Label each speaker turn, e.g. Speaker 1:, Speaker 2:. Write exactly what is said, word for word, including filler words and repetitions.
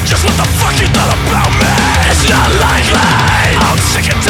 Speaker 1: Just what the fuck you thought about me? It's not likely. I'm sick and tired